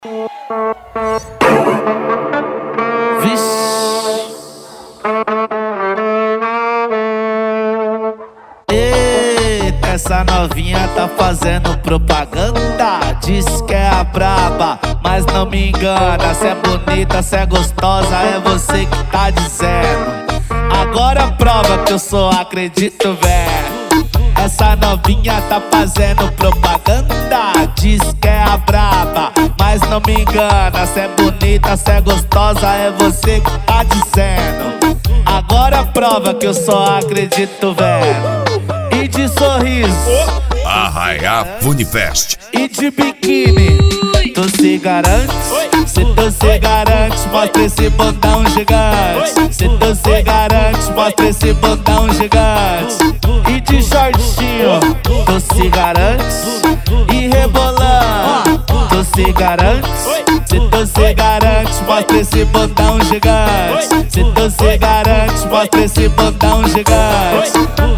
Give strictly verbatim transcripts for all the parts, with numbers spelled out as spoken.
Eita, essa novinha tá fazendo propaganda. Diz que é a braba, mas não me engana. Se é bonita, se é gostosa, é você que tá dizendo. Agora prova que eu só acredito, velho. Essa novinha tá fazendo propaganda. Diz que é a braba, mas não me engana. Se é bonita, se é gostosa, é você que tá dizendo. Agora prova que eu só acredito, velho. E de sorriso, Arraiá Funifest. e de biquíni, tu se garante? Se tu se garante, mostra esse bundão gigante. Se tu se garante, mostra esse bundão gigante. E de shortinho, tu se garante? E rebolando, tu se garante? Se tu se garante, mostra esse bundão gigante. Se tu se garante, mostra esse bundão gigante.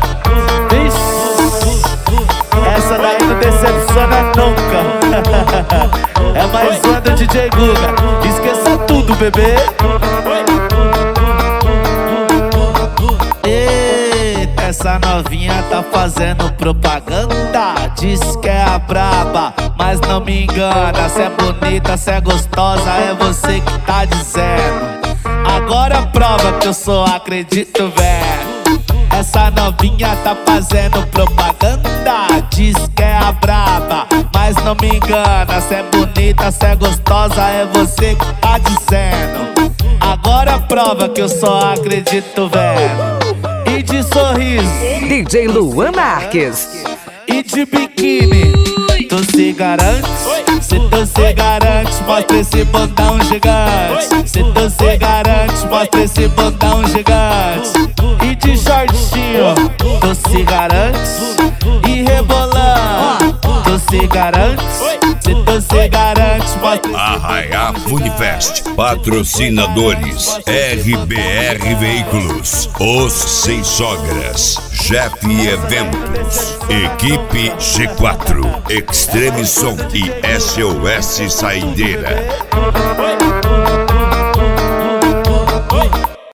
Essa daí não decepciona nunca. É mais uma do D J Guga. Esqueça tudo, bebê. Eita, essa novinha tá fazendo propaganda. Diz que é a braba, mas não me engana. Se é bonita, se é gostosa, é você que tá dizendo. Agora prova que eu só acredito, velho. Essa novinha tá fazendo propaganda. Diz que é a braba, mas não me engana. Se é bonita, se é gostosa, é você que tá dizendo. Agora prova que eu só acredito, velho. E de sorriso, D J Luan Marques. e de biquíni, tu se garante? Se tu se garante, mostra esse bundão gigante. Se tu se garante, mostra esse bundão gigante. E de shortinho, tu se garante? E rebolando, tu se garante? Se tu se garante, mostra. Arraiá Funifest. Patrocinadores: R B R Veículos, Os Sem Sogras, Jeff Eventos, Equipe G quatro, Extreme Som e S O S Saideira.